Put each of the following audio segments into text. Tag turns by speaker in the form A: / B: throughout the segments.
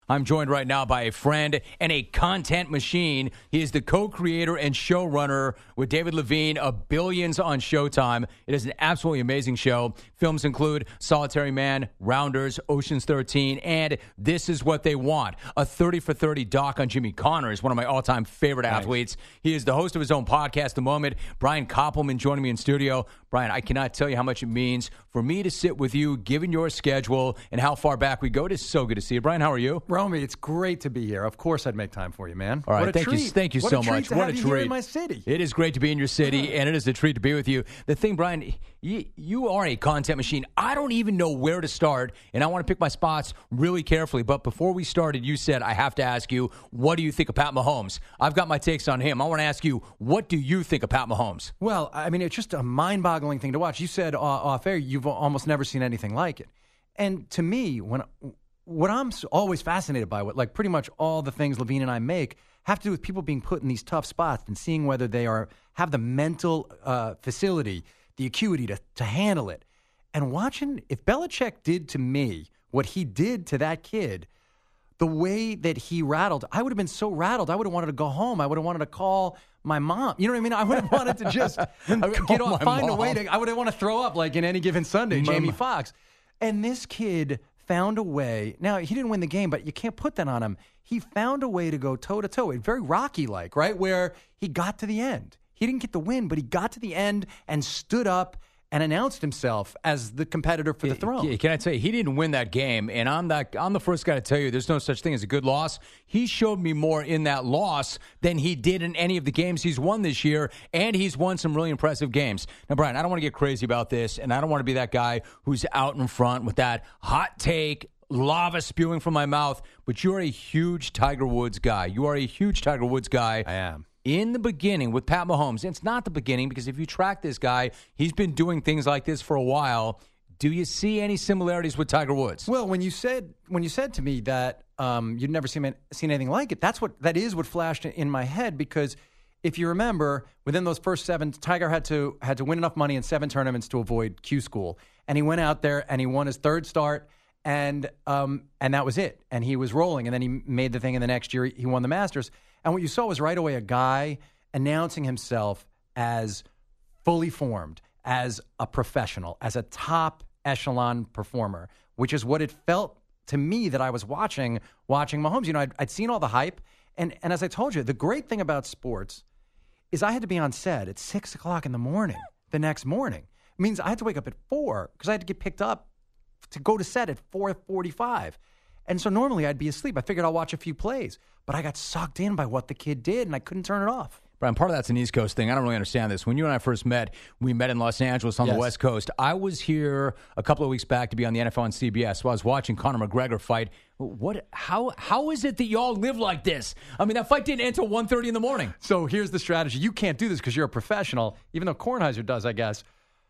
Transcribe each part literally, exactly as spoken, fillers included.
A: I'm joined right now by a friend and a content machine. He is the co-creator and showrunner with David Levine of Billions on Showtime. It is an absolutely amazing show. Films include Solitary Man, Rounders, Ocean's thirteen, and This Is What They Want, a thirty for thirty doc on Jimmy Connors, one of my all-time favorite nice. athletes. He is the host of his own podcast, The Moment. Brian Koppelman joining me in studio. Brian, I cannot tell you how much it means for me to sit with you, given your schedule and how far back we go. It is so good to see you. Brian, how are you?
B: Romy, it's great to be here. Of course I'd make time for you, man.
A: All right,
B: what a
A: thank
B: treat.
A: you thank you
B: what
A: so
B: a treat
A: much.
B: To
A: what
B: have
A: a
B: you
A: treat.
B: Here in my city.
A: It is great to be in your city, and it is a treat to be with you. The thing, Brian, you, you are a content machine. I don't even know where to start, and I want to pick my spots really carefully. But before we started, you said, I have to ask you, what do you think of Pat Mahomes? I've got my takes on him. I want to ask you, what do you think of Pat Mahomes?
B: Well, I mean, it's just a mind-boggling thing to watch. You said uh, off air, you've almost never seen anything like it. And to me, when what I'm always fascinated by, what like pretty much all the things Levine and I make have to do with people being put in these tough spots and seeing whether they are have the mental uh, facility, the acuity to, to handle it. And watching, if Belichick did to me what he did to that kid, the way that he rattled, I would have been so rattled. I would have wanted to go home. I would have wanted to call my mom. You know what I mean? I would have wanted to just get off, find mom. a way to, I would have wanted to throw up like in Any Given Sunday, Mom. Jamie Foxx. And this kid found a way. Now, he didn't win the game, but you can't put that on him. He found a way to go toe-to-toe. It's very Rocky-like, right, where he got to the end. He didn't get the win, but he got to the end and stood up and announced himself as the competitor for the throne.
A: Yeah, can I tell you, he didn't win that game, and I'm that I'm the first guy to tell you there's no such thing as a good loss. He showed me more in that loss than he did in any of the games he's won this year, and he's won some really impressive games. Now, Brian, I don't want to get crazy about this, and I don't want to be that guy who's out in front with that hot take, lava spewing from my mouth, but you're a huge Tiger Woods guy. You are a huge Tiger Woods guy.
B: I am.
A: In the beginning with Pat Mahomes, it's not the beginning because if you track this guy, he's been doing things like this for a while. Do you see any similarities with Tiger Woods?
B: Well, when you said when you said to me that um, you'd never seen seen anything like it, that's what that is what flashed in my head. Because if you remember, within those first seven, Tiger had to had to win enough money in seven tournaments to avoid Q School, and he went out there and he won his third start, and um, and that was it. And he was rolling, and then he made the thing. And the next year, he won the Masters. And what you saw was right away a guy announcing himself as fully formed, as a professional, as a top echelon performer, which is what it felt to me that I was watching watching Mahomes. You know, I'd, I'd seen all the hype. And, and as I told you, the great thing about sports is I had to be on set at six o'clock in the morning the next morning. It means I had to wake up at four because I had to get picked up to go to set at four forty-five. And so normally I'd be asleep. I figured I'll watch a few plays. But I got sucked in by what the kid did, and I couldn't turn it off.
A: Brian, part of that's an East Coast thing. I don't really understand this. When you and I first met, we met in Los Angeles on
B: yes.
A: the West Coast. I was here a couple of weeks back to be on the N F L on C B S, so I was watching Conor McGregor fight. What? How? How is it that y'all live like this? I mean, that fight didn't end until one thirty in the morning.
B: So here's the strategy. You can't do this because you're a professional, even though Kornheiser does, I guess.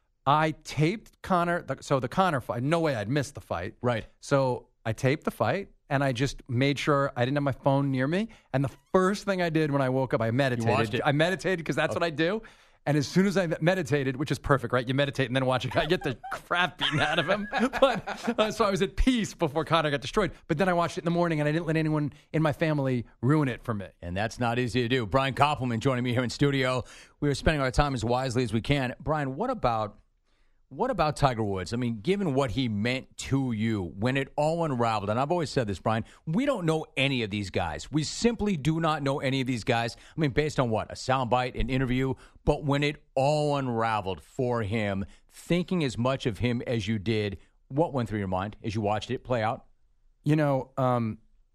B: I taped Conor. So the Conor fight, no way I'd missed the fight.
A: Right.
B: So I taped the fight. And I just made sure I didn't have my phone near me. And the first thing I did when I woke up, I meditated. I meditated because that's okay. what I do. And as soon as I meditated, which is perfect, right? You meditate and then watch a guy get the crap beaten out of him. But uh, so I was at peace before Conor got destroyed. But then I watched it in the morning, and I didn't let anyone in my family ruin it for me.
A: And that's not easy to do. Brian Koppelman joining me here in studio. We are spending our time as wisely as we can. Brian, what about... What about Tiger Woods? I mean, given what he meant to you when it all unraveled, and I've always said this, Brian, we don't know any of these guys. We simply do not know any of these guys. I mean, based on what? A soundbite, an interview. But when it all unraveled for him, thinking as much of him as you did, what went through your mind as you watched it play out?
B: You know, um,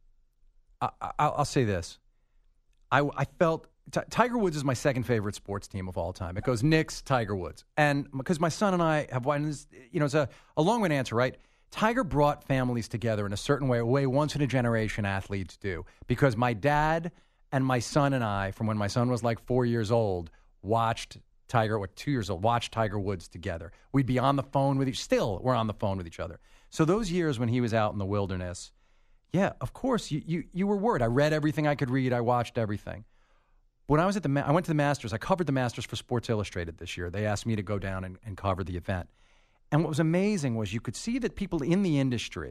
B: I, I, I'll say this. I, I felt... T- Tiger Woods is my second favorite sports team of all time. It goes Knicks, Tiger Woods. And because my son and I have, you know, it's a, a long-winded answer, right? Tiger brought families together in a certain way, a way once-in-a-generation athletes do. Because my dad and my son and I, from when my son was like four years old, watched Tiger, what, two years old, watched Tiger Woods together. We'd be on the phone with each, still we're on the phone with each other. So those years when he was out in the wilderness, yeah, of course, you you, you were worried. I read everything I could read. I watched everything. When I was at the, I went to the Masters. I covered the Masters for Sports Illustrated this year. They asked me to go down and, and cover the event. And what was amazing was you could see that people in the industry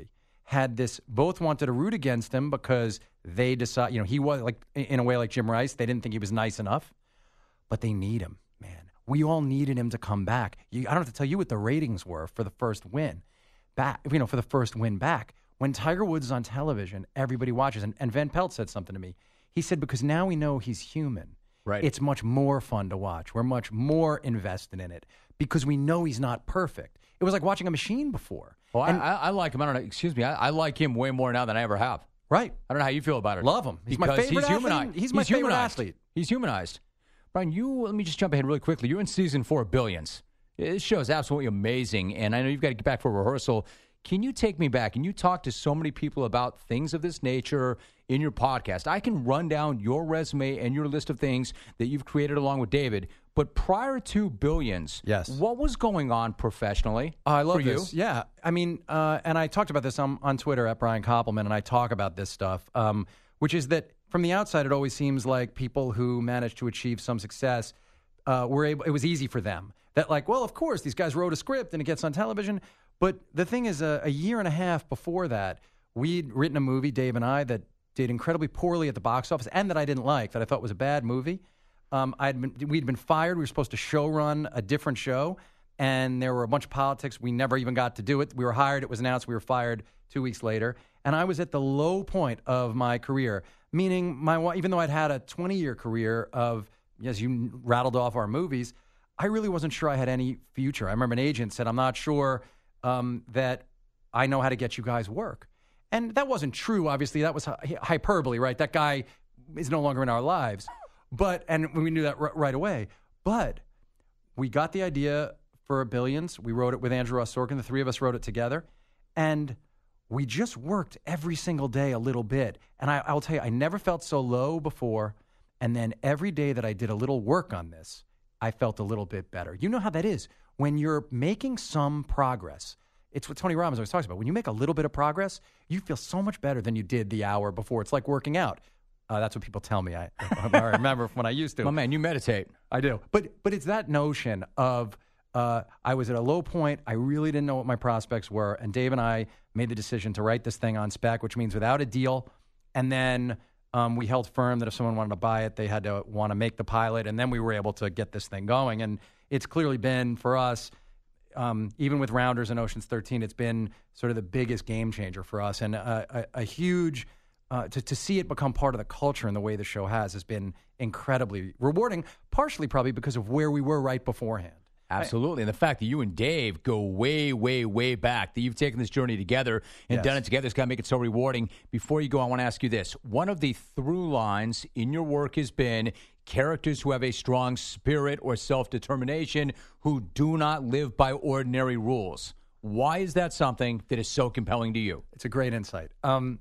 B: had this, both wanted to root against him because they decide, you know, he was like, in a way like Jim Rice, they didn't think he was nice enough, but they need him, man. We all needed him to come back. You, I don't have to tell you what the ratings were for the first win back, you know, for the first win back. When Tiger Woods is on television, everybody watches. And, and Van Pelt said something to me. He said, because now we know he's human.
A: Right.
B: It's much more fun to watch. We're much more invested in it because we know he's not perfect. It was like watching a machine before.
A: Well,
B: and,
A: I, I like him. I don't know. Excuse me. I, I like him way more now than I ever have.
B: Right.
A: I don't know how you feel about it.
B: Love him. He's
A: because
B: my favorite
A: he's
B: athlete.
A: Humanized.
B: He's my
A: he's
B: favorite
A: humanized.
B: athlete.
A: He's humanized. Brian, you let me just jump ahead really quickly. You're in season four of Billions. This show is absolutely amazing, and I know you've got to get back for rehearsal. Can you take me back? And you talk to so many people about things of this nature in your podcast. I can run down your resume and your list of things that you've created along with David. But prior to Billions,
B: yes,
A: what was going on professionally
B: uh, I love
A: for
B: this.
A: you?
B: Yeah. I mean, uh, and I talked about this on, on Twitter at Brian Koppelman, and I talk about this stuff, um, which is that from the outside, it always seems like people who manage to achieve some success uh, were able, it was easy for them. That like, well, of course, these guys wrote a script and it gets on television. But the thing is, uh, a year and a half before that, we'd written a movie, Dave and I, that did incredibly poorly at the box office and that I didn't like, that I thought was a bad movie. Um, I'd been, we'd been fired. We were supposed to show run a different show, and there were a bunch of politics. We never even got to do it. We were hired. It was announced. We were fired two weeks later. And I was at the low point of my career, meaning my even though I'd had a twenty-year career of, as you rattled off our movies, I really wasn't sure I had any future. I remember an agent said, I'm not sure um, that I know how to get you guys work. And that wasn't true, obviously. That was hy- hyperbole, right? That guy is no longer in our lives. But, and we knew that r- right away. But we got the idea for Billions. We wrote it with Andrew Ross Sorkin. The three of us wrote it together. And we just worked every single day a little bit. And I, I'll tell you, I never felt so low before. And then every day that I did a little work on this, I felt a little bit better. You know how that is. When you're making some progress, it's what Tony Robbins always talks about. When you make a little bit of progress, you feel so much better than you did the hour before. It's like working out. Uh, that's what people tell me. I, I remember from when I used to.
A: My man, you meditate.
B: I do. But but it's that notion of uh, I was at a low point. I really didn't know what my prospects were. And Dave and I made the decision to write this thing on spec, which means without a deal. And then um, we held firm that if someone wanted to buy it, they had to want to make the pilot. And then we were able to get this thing going. And it's clearly been, for us, um, even with Rounders and Ocean's thirteen, it's been sort of the biggest game changer for us. And a, a, a huge... Uh, to, to see it become part of the culture in the way the show has has been incredibly rewarding, partially probably because of where we were right beforehand.
A: Absolutely. And the fact that you and Dave go way, way, way back, that you've taken this journey together and
B: Yes.
A: done it together, it's got to make it so rewarding. Before you go, I want to ask you this. One of the through lines in your work has been characters who have a strong spirit or self-determination who do not live by ordinary rules. Why is that something that is so compelling to you?
B: It's a great insight. Um,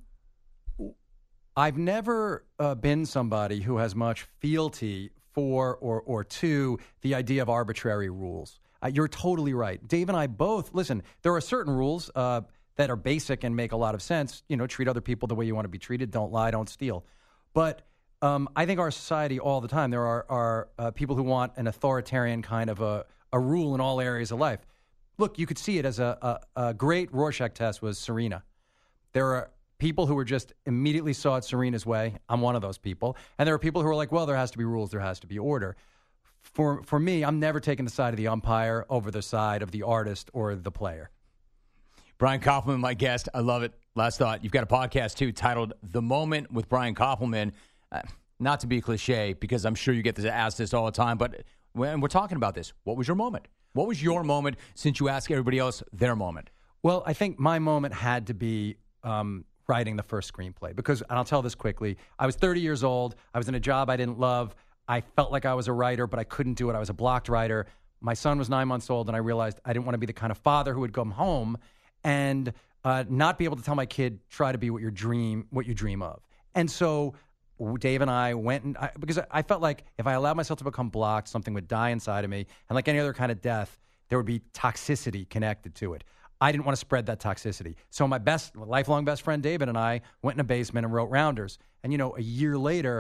B: I've never uh, been somebody who has much fealty for or or to the idea of arbitrary rules. Uh, you're totally right. Dave and I both, listen, there are certain rules uh, that are basic and make a lot of sense. You know, treat other people the way you want to be treated. Don't lie, don't steal. But um, I think our society all the time, there are, are uh, people who want an authoritarian kind of a, a rule in all areas of life. Look, you could see it as a, a, a great Rorschach test was Serena. There are people who were just immediately saw it Serena's way. I'm one of those people. And there are people who are like, well, there has to be rules, there has to be order. For for me, I'm never taking the side of the umpire over the side of the artist or the player.
A: Brian Koppelman, my guest. I love it. Last thought. You've got a podcast, too, titled The Moment with Brian Koppelman. Uh, not to be cliche, because I'm sure you get this, asked this all the time, but when we're talking about this, what was your moment? What was your moment since you ask everybody else their moment?
B: Well, I think my moment had to be um, writing the first screenplay because, and I'll tell this quickly, I was thirty years old. I was in a job I didn't love. I felt like I was a writer, but I couldn't do it. I was a blocked writer. My son was nine months old, and I realized I didn't want to be the kind of father who would come home and uh, not be able to tell my kid, try to be what your dream, what you dream of. And so Dave and I went, and I, because I felt like if I allowed myself to become blocked, something would die inside of me. And like any other kind of death, there would be toxicity connected to it. I didn't want to spread that toxicity. So my best, lifelong best friend David and I went in a basement and wrote Rounders. And, you know, a year later,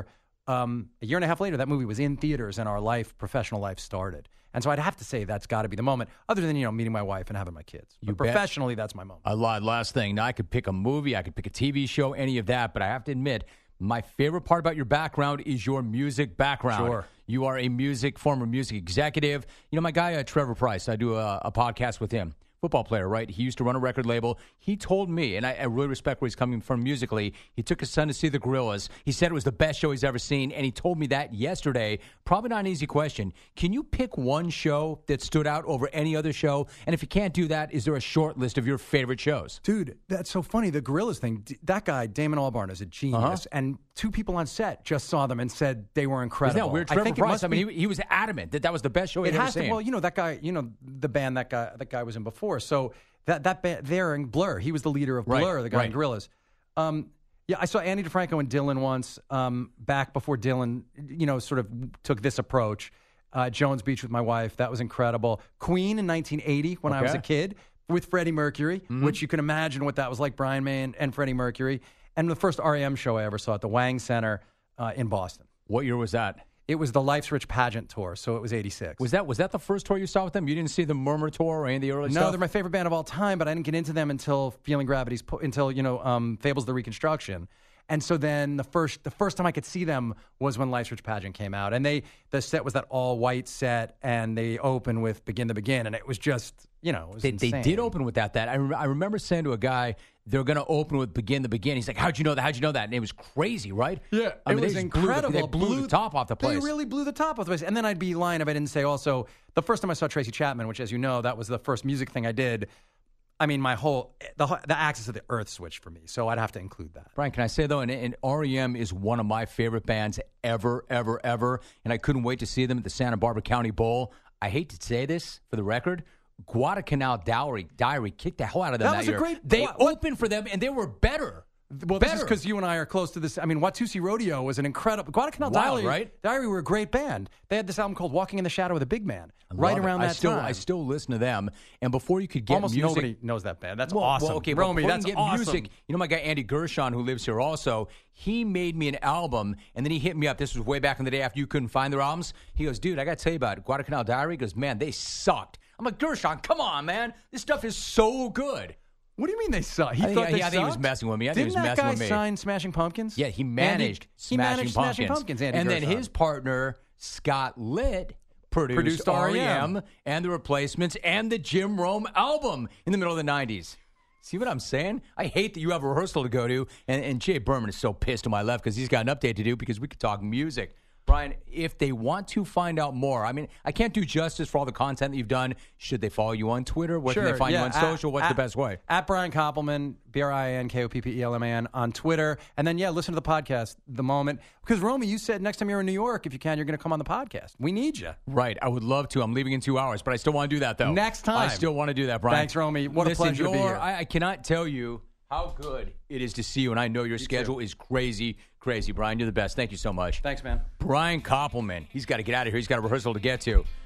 B: um, a year and a half later, that movie was in theaters and our life, professional life started. And so I'd have to say that's got to be the moment, other than, you know, meeting my wife and having my kids. But
A: You bet.
B: professionally, that's my moment.
A: I lied. Last thing. Now, I could pick a movie, I could pick a T V show, any of that, but I have to admit, my favorite part about your background is your music background.
B: Sure.
A: You are a music, former music executive. You know, my guy, uh, Trevor Price, I do a, a podcast with him. Football player, right? He used to run a record label. He told me, and I, I really respect where he's coming from musically, he took his son to see the Gorillaz. He said it was the best show he's ever seen, and he told me that yesterday. Probably not an easy question. Can you pick one show that stood out over any other show? And if you can't do that, is there a short list of your favorite shows?
B: Dude, that's so funny. The Gorillaz thing, d- that guy, Damon Albarn, is a genius.
A: Uh-huh.
B: And two people on set just saw them and said they were incredible.
A: Isn't that weird?
B: I
A: Trevor
B: think it
A: Price,
B: must
A: I mean,
B: be-
A: he, he was adamant that that was the best show he'd
B: It
A: ever
B: has to.
A: seen.
B: Well, you know that guy. You know the band that guy that guy was in before. So that that band there in Blur, he was the leader of Blur,
A: Right,
B: the guy
A: right.
B: in Gorillaz. Um, yeah, I saw Andy DeFranco and Dylan once. Um, back before Dylan, you know, sort of took this approach. Uh, Jones Beach with my wife. That was incredible. Queen in nineteen eighty when I was
A: Okay.
B: a kid with Freddie Mercury,
A: Mm-hmm.
B: which you can imagine what that was like. Brian May and, and Freddie Mercury, and the first R E M show I ever saw at the Wang Center uh, in Boston.
A: What year was that?
B: It was the Life's Rich pageant tour, so it was eighty-six.
A: Was that was that the first tour you saw with them? You didn't see the Murmur tour or any of the early
B: No,
A: stuff?
B: they're my favorite band of all time, but I didn't get into them until Feeling Gravity's po- until you know um, Fables the Reconstruction, and so then the first the first time I could see them was when Life's Rich Pageant came out, and they the set was that all white set, and they opened with Begin to Begin, and it was just you know it was
A: They, they
B: insane.
A: did open with that. That I, rem- I remember saying to a guy, they're going to open with "Begin the Begin." He's like, "How'd you know that? How'd you know that?" And it was crazy, right?
B: Yeah,
A: I
B: it
A: mean,
B: was
A: they just blew the-
B: incredible.
A: They blew, the top off the place.
B: They really blew the top off the place. And then I'd be lying if I didn't say also the first time I saw Tracy Chapman, which, as you know, that was the first music thing I did. I mean, my whole the the axis of the earth switched for me, so I'd have to include that.
A: Brian, can I say though, and, and R E M is one of my favorite bands ever, ever, ever, and I couldn't wait to see them at the Santa Barbara County Bowl. I hate to say this for the record, Guadalcanal Diary, Diary kicked the hell out of them
B: That
A: that,
B: was a
A: year.
B: great-
A: They
B: what- what-
A: opened for them, and they were better.
B: Well, this is
A: better.
B: because you and I are close to this. I mean, Watusi Rodeo was an incredible. Guadalcanal
A: Wild,
B: Diary,
A: right?
B: Diary were a great band. They had this album called "Walking in the Shadow of the Big Man"
A: I
B: right
A: love it.
B: around
A: I
B: that
A: still,
B: time.
A: I still listen to them, and before you could get
B: Almost
A: music,
B: nobody knows that band. That's
A: Well,
B: awesome.
A: Well, okay, but
B: Romy,
A: before
B: that's
A: you get
B: awesome.
A: music. You know, my guy Andy Gershon, who lives here also, he made me an album, and then he hit me up. This was way back in the day after you couldn't find their albums. He goes, dude, I got to tell you about it. Guadalcanal Diary. He goes, man, they sucked. I'm like, Gershon, come on, man. This stuff is so good.
B: What do you mean they suck? He
A: I think-
B: thought
A: I-
B: they
A: I think he was
B: sucked?
A: messing with me. I think he
B: Didn't
A: was messing
B: that
A: with
B: guy
A: me.
B: sign Smashing Pumpkins?
A: Yeah, he managed
B: Andy,
A: Smashing
B: he managed
A: Pumpkins.
B: Smashing Pumpkins. Andy
A: and then
B: Gershon.
A: his partner, Scott Litt, produced,
B: Produced
A: R
B: R
A: E
B: E
A: M
B: M.
A: and The Replacements and the Jim Rome album in the middle of the nineties. See what I'm saying? I hate that you have a rehearsal to go to, and, and Jay Berman is so pissed to my left because he's got an update to do because we could talk music. Brian, if they want to find out more, I mean, I can't do justice for all the content that you've done. Should they follow you on Twitter? Where
B: Sure,
A: can they find
B: yeah,
A: you on
B: at-
A: social? What's
B: at-
A: the best way?
B: At Brian Koppelman, B R I N K O P P E L M A N on Twitter. And then, yeah, listen to the podcast the moment. Because, Romy, you said next time you're in New York, if you can, you're going to come on the podcast. We need you.
A: Right. I would love to. I'm leaving in two hours, but I still want to do that, though.
B: Next time.
A: I still want to do that, Brian.
B: Thanks, Romy. What a
A: Listen,
B: pleasure to be
A: you're-
B: here.
A: I, I cannot tell you how good it is to see you, and I know your schedule is crazy, crazy. Brian, you're the best. Thank you so much.
B: Thanks, man.
A: Brian Koppelman. He's got to get out of here. He's got a rehearsal to get to.